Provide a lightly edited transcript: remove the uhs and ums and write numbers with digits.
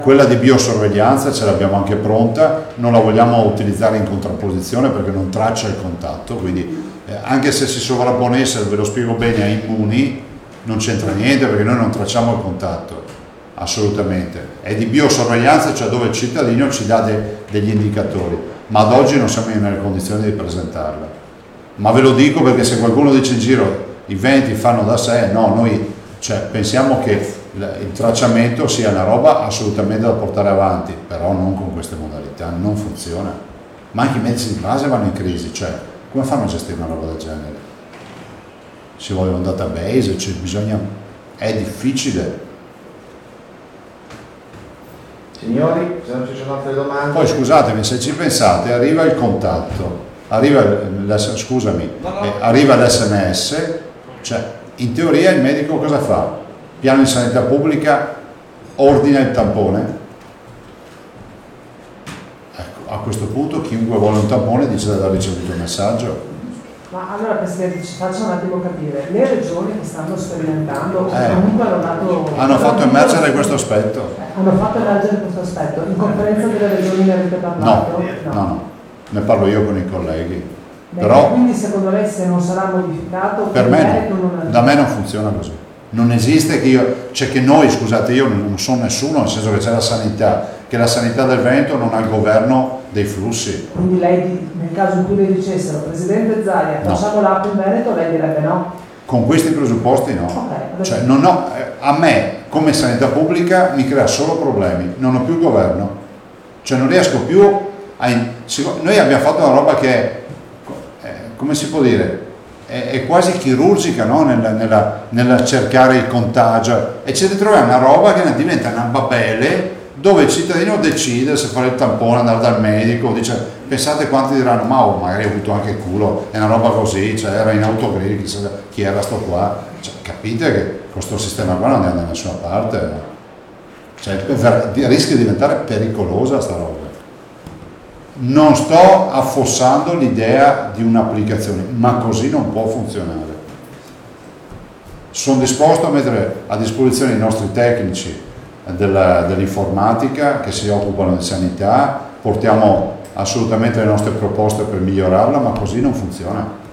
Quella di biosorveglianza ce l'abbiamo anche pronta, non la vogliamo utilizzare in contrapposizione perché non traccia il contatto, quindi anche se si sovrapponesse, ve lo spiego bene, a Immuni, non c'entra niente perché noi non tracciamo il contatto, assolutamente. È di biosorveglianza, cioè dove il cittadino ci dà degli indicatori, ma ad oggi non siamo nelle condizioni di presentarla. Ma ve lo dico perché se qualcuno dice in giro i venti fanno da sé, no, noi pensiamo che il tracciamento sia una roba assolutamente da portare avanti, però non con queste modalità, non funziona. Ma anche i mezzi di base vanno in crisi, cioè come fanno a gestire una roba del genere? Ci vuole un database, è difficile. Signori, se non ci sono altre domande. Poi scusatemi, se ci pensate, arriva il contatto, arriva l'SMS, cioè in teoria il medico cosa fa? Piano di sanità pubblica ordina il tampone. Ecco, a questo punto chiunque vuole un tampone dice di aver ricevuto il messaggio. Ma allora Presidente, ci faccia un attimo capire, le regioni che stanno sperimentando comunque hanno fatto emergere questo aspetto. Hanno fatto emergere questo aspetto. In conferenza delle regioni ne avete parlato? No, ne parlo io con i colleghi. Beh, però quindi secondo lei se non sarà modificato per me da me non funziona così. Non esiste che noi, scusate, io non sono nessuno, nel senso che c'è la sanità, che la sanità del Veneto non ha il governo dei flussi. Quindi lei, nel caso in cui le dicessero Presidente Zaia, facciamo l'app in Veneto, lei direbbe no? Con questi presupposti no. Okay, cioè, a me come sanità pubblica mi crea solo problemi, non ho più governo, cioè non riesco più noi abbiamo fatto una roba che è, come si può dire, è quasi chirurgica, no? nella cercare il contagio, e ci ritroviamo una roba che diventa una babele dove il cittadino decide se fare il tampone, andare dal medico, pensate quanti diranno magari ho avuto anche il culo, è una roba così, era in autogrill, chi era sto qua, capite che con questo sistema qua non andiamo da nessuna parte, rischia di diventare pericolosa sta roba. Non sto affossando l'idea di un'applicazione, ma così non può funzionare. Sono disposto a mettere a disposizione i nostri tecnici dell'informatica che si occupano di sanità, portiamo assolutamente le nostre proposte per migliorarla, ma così non funziona.